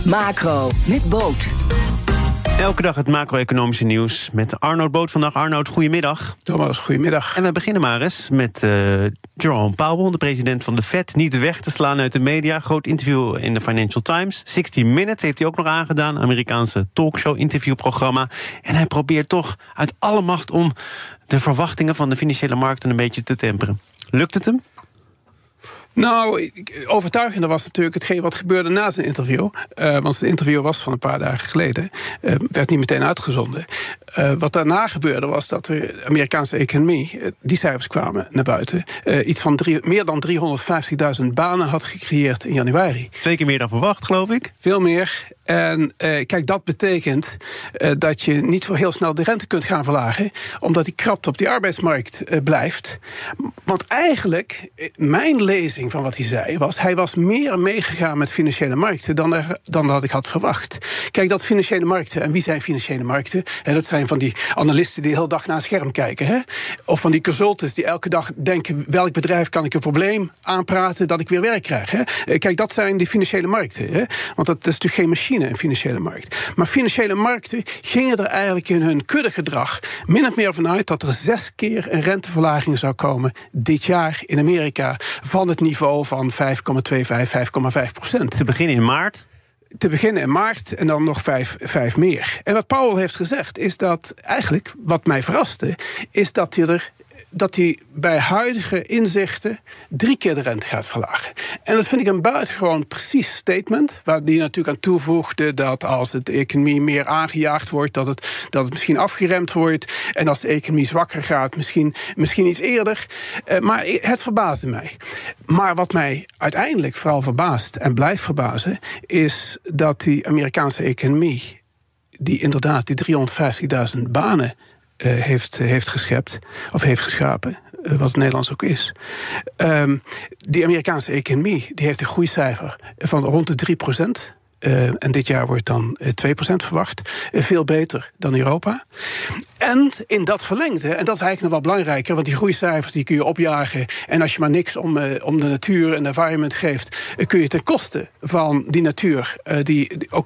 Macro, met Boot. Elke dag het macro-economische nieuws met Arnoud Boot vandaag. Arnoud, goedemiddag. Thomas, goedemiddag. En we beginnen maar eens met Jerome Powell, de president van de Fed. Niet weg te slaan uit de media. Groot interview in de Financial Times. 60 Minutes heeft hij ook nog aangedaan. Amerikaanse talkshow-interviewprogramma. En hij probeert toch uit alle macht om de verwachtingen van de financiële markten een beetje te temperen. Lukt het hem? Nou, overtuigender was natuurlijk hetgeen wat gebeurde na zijn interview. Want zijn interview was van een paar dagen geleden. Werd niet meteen uitgezonden. Wat daarna gebeurde was dat de Amerikaanse economie, die cijfers kwamen naar buiten, iets van meer dan 350.000 banen had gecreëerd in januari. 2 keer meer dan verwacht, geloof ik. Veel meer. En kijk, dat betekent dat je niet zo heel snel de rente kunt gaan verlagen, omdat die krapte op die arbeidsmarkt blijft. Want eigenlijk, mijn lezing van wat hij zei was, hij was meer meegegaan met financiële markten dan dat ik had verwacht. Kijk, dat financiële markten, en wie zijn financiële markten? Dat zijn van die analisten die de hele dag naar een scherm kijken. Hè? Of van die consultants die elke dag denken, welk bedrijf kan ik een probleem aanpraten dat ik weer werk krijg. Hè? Kijk, dat zijn die financiële markten. Hè? Want dat is natuurlijk geen machine, een financiële markt. Maar financiële markten gingen er eigenlijk in hun kuddegedrag min of meer vanuit dat er 6 keer een renteverlaging zou komen dit jaar in Amerika van het niveau van 5,25, 5,5%. Te beginnen in maart? Te beginnen in maart en dan nog 5 meer. En wat Powell heeft gezegd is dat eigenlijk, wat mij verraste, is dat hij bij huidige inzichten 3 keer de rente gaat verlagen. En dat vind ik een buitengewoon precies statement, waar hij natuurlijk aan toevoegde dat als de economie meer aangejaagd wordt, dat het misschien afgeremd wordt, en als de economie zwakker gaat, misschien iets eerder. Maar het verbaasde mij. Maar wat mij uiteindelijk vooral verbaast en blijft verbazen, is dat die Amerikaanse economie, die inderdaad die 350.000 banen heeft geschept, of heeft geschapen, wat het Nederlands ook is. Die Amerikaanse economie die heeft een groeicijfer van rond de 3%. En dit jaar wordt dan 2% verwacht. Veel beter dan Europa. En in dat verlengde, en dat is eigenlijk nog wel belangrijker, want die groeicijfers die kun je opjagen, en als je maar niks om de natuur en de environment geeft, kun je ten koste van die natuur, die ook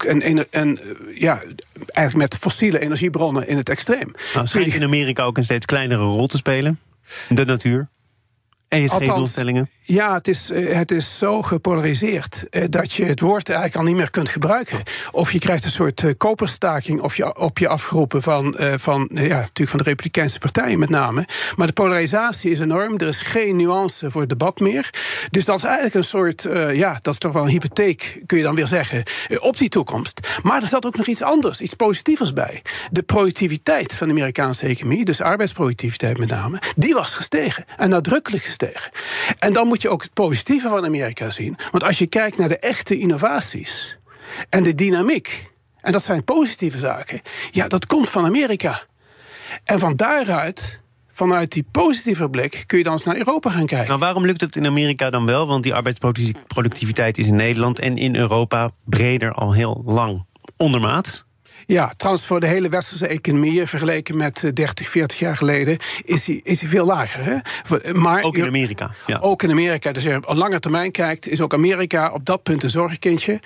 eigenlijk met fossiele energiebronnen in het extreem. Nou, schijnt in Amerika ook een steeds kleinere rol te spelen, de natuur. En je doelstellingen? Ja, het is zo gepolariseerd dat je het woord eigenlijk al niet meer kunt gebruiken. Of je krijgt een soort koperstaking op je afgeroepen van natuurlijk van de Republikeinse partijen met name. Maar de polarisatie is enorm. Er is geen nuance voor het debat meer. Dus dat is eigenlijk een soort, dat is toch wel een hypotheek, kun je dan weer zeggen, op die toekomst. Maar er zat ook nog iets anders, iets positievers bij. De productiviteit van de Amerikaanse economie, dus arbeidsproductiviteit met name, die was gestegen. En nadrukkelijk gestegen. En dan moet je ook het positieve van Amerika zien. Want als je kijkt naar de echte innovaties en de dynamiek, en dat zijn positieve zaken, ja, dat komt van Amerika. En van daaruit, vanuit die positieve blik, kun je dan eens naar Europa gaan kijken. Nou, waarom lukt het in Amerika dan wel? Want die arbeidsproductiviteit is in Nederland en in Europa breder al heel lang ondermaats. Ja, trouwens voor de hele westerse economieën vergeleken met 30, 40 jaar geleden is hij veel lager. Hè? Maar ook in Amerika. Ja. Ook in Amerika. Dus als je op een lange termijn kijkt, is ook Amerika op dat punt een zorgkindje.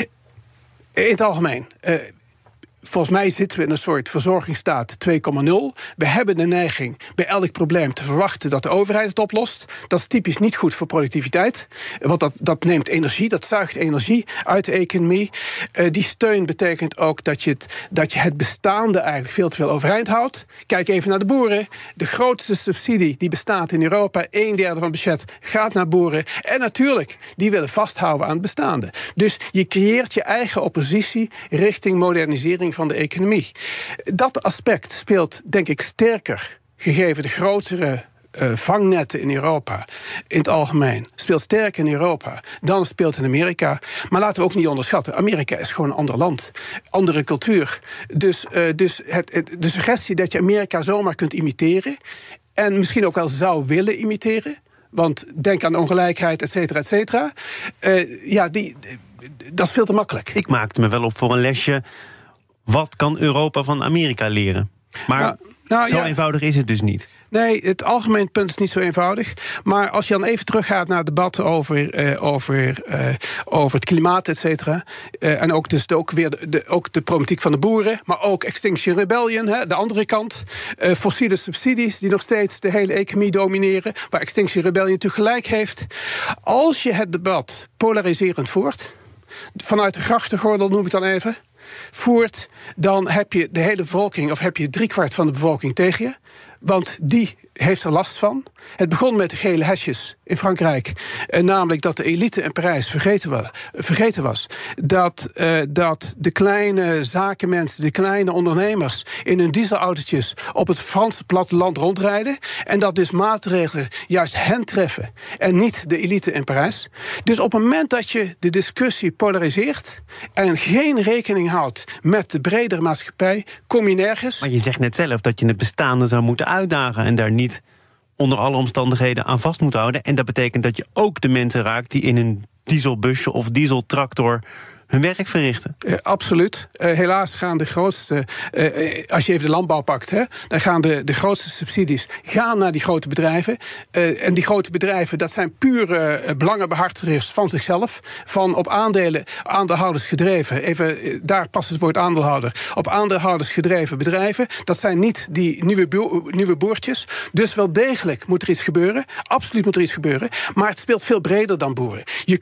In het algemeen. Volgens mij zitten we in een soort verzorgingsstaat 2,0. We hebben de neiging bij elk probleem te verwachten dat de overheid het oplost. Dat is typisch niet goed voor productiviteit. Want dat neemt energie, dat zuigt energie uit de economie. Die steun betekent ook dat je het bestaande eigenlijk veel te veel overeind houdt. Kijk even naar de boeren. De grootste subsidie die bestaat in Europa, 1/3 van het budget, gaat naar boeren. En natuurlijk, die willen vasthouden aan het bestaande. Dus je creëert je eigen oppositie richting modernisering van de economie. Dat aspect speelt, denk ik, sterker, gegeven de grotere vangnetten in Europa in het algemeen, speelt sterker in Europa dan het speelt in Amerika. Maar laten we ook niet onderschatten, Amerika is gewoon een ander land. Andere cultuur. Dus de suggestie dat je Amerika zomaar kunt imiteren, en misschien ook wel zou willen imiteren, want denk aan de ongelijkheid, et cetera, et cetera. Dat is veel te makkelijk. Ik maakte me wel op voor een lesje. Wat kan Europa van Amerika leren? Maar zo eenvoudig is het dus niet. Nee, het algemeen punt is niet zo eenvoudig. Maar als je dan even teruggaat naar het debat over het klimaat, et cetera. En ook dus ook de problematiek van de boeren. Maar ook Extinction Rebellion, de andere kant. Fossiele subsidies die nog steeds de hele economie domineren. Waar Extinction Rebellion natuurlijk gelijk heeft. Als je het debat polariserend voert, vanuit de grachtengordel noem ik dan even, voert, dan heb je de hele bevolking, of heb je 3/4 van de bevolking tegen je. Want die heeft er last van. Het begon met de gele hesjes in Frankrijk. Namelijk dat de elite in Parijs vergeten was. Dat de kleine zakenmensen, de kleine ondernemers in hun dieselautootjes op het Franse platteland rondrijden. En dat dus maatregelen juist hen treffen en niet de elite in Parijs. Dus op het moment dat je de discussie polariseert en geen rekening houdt met de bredere maatschappij, kom je nergens. Maar je zegt net zelf dat je het bestaande zou moeten uitdagen en daar niet onder alle omstandigheden aan vast moet houden. En dat betekent dat je ook de mensen raakt die in een dieselbusje of dieseltractor hun werk verrichten. Absoluut. Helaas gaan de grootste, als je even de landbouw pakt, dan gaan de grootste subsidies naar die grote bedrijven. En die grote bedrijven, dat zijn pure belangenbehartigers van zichzelf. Van op aandeelhouders gedreven. Even, daar past het woord aandeelhouder. Op aandeelhouders gedreven bedrijven. Dat zijn niet die nieuwe boertjes. Dus wel degelijk moet er iets gebeuren. Absoluut moet er iets gebeuren. Maar het speelt veel breder dan boeren.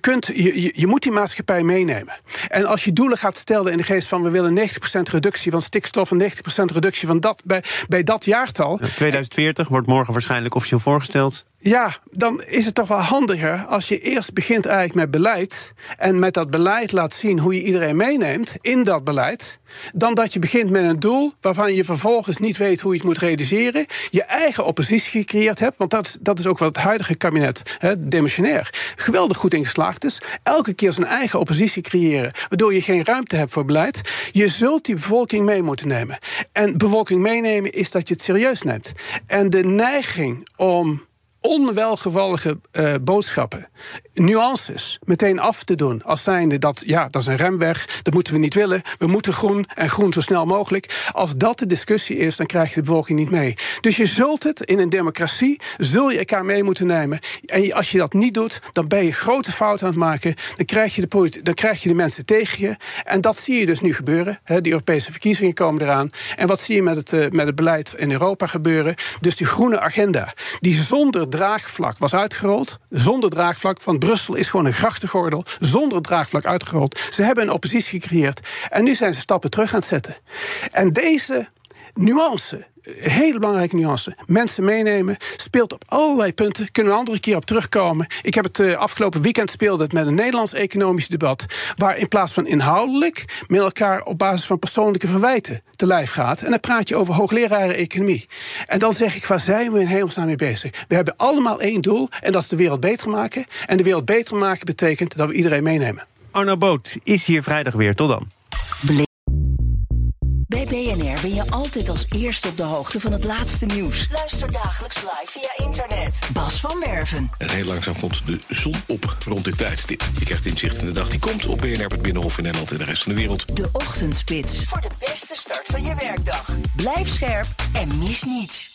Je moet die maatschappij meenemen. En als je doelen gaat stellen in de geest van we willen 90% reductie van stikstof en 90% reductie van dat bij dat jaartal. 2040 wordt morgen waarschijnlijk officieel voorgesteld. Ja, dan is het toch wel handiger als je eerst begint eigenlijk met beleid. En met dat beleid laat zien hoe je iedereen meeneemt in dat beleid. Dan dat je begint met een doel waarvan je vervolgens niet weet hoe je het moet realiseren. Je eigen oppositie gecreëerd hebt. Want dat is ook wat het huidige kabinet, demissionair, geweldig goed in geslaagd is. Elke keer zijn eigen oppositie creëren, waardoor je geen ruimte hebt voor beleid. Je zult die bevolking mee moeten nemen. En bevolking meenemen is dat je het serieus neemt. En de neiging om onwelgevallige boodschappen, nuances meteen af te doen als zijnde dat is een remweg, dat moeten we niet willen, we moeten groen en groen zo snel mogelijk. Als dat de discussie is, dan krijg je de bevolking niet mee. Dus je zult het in een democratie, zul je elkaar mee moeten nemen. En als je dat niet doet, dan ben je grote fouten aan het maken. Dan krijg je de mensen tegen je. En dat zie je dus nu gebeuren. De Europese verkiezingen komen eraan. En wat zie je met het beleid in Europa gebeuren? Dus die groene agenda, die zonder draagvlak was uitgerold. Zonder draagvlak, want Brussel is gewoon een grachtengordel. Zonder draagvlak uitgerold. Ze hebben een oppositie gecreëerd. En nu zijn ze stappen terug aan het zetten. En deze nuance, hele belangrijke nuance, mensen meenemen, speelt op allerlei punten. Kunnen we een andere keer op terugkomen. Ik heb het afgelopen weekend speelde het met een Nederlands economisch debat, waar in plaats van inhoudelijk met elkaar op basis van persoonlijke verwijten te lijf gaat. En dan praat je over hoogleraren economie. En dan zeg ik, waar zijn we in hemelsnaam mee bezig? We hebben allemaal één doel, en dat is de wereld beter maken. En de wereld beter maken betekent dat we iedereen meenemen. Arno Boot is hier vrijdag weer. Tot dan. Bij BNR ben je altijd als eerste op de hoogte van het laatste nieuws. Luister dagelijks live via internet. Bas van Werven. En heel langzaam komt de zon op rond dit tijdstip. Je krijgt inzicht in de dag die komt op BNR, het Binnenhof in Nederland en de rest van de wereld. De Ochtendspits. Voor de beste start van je werkdag. Blijf scherp en mis niets.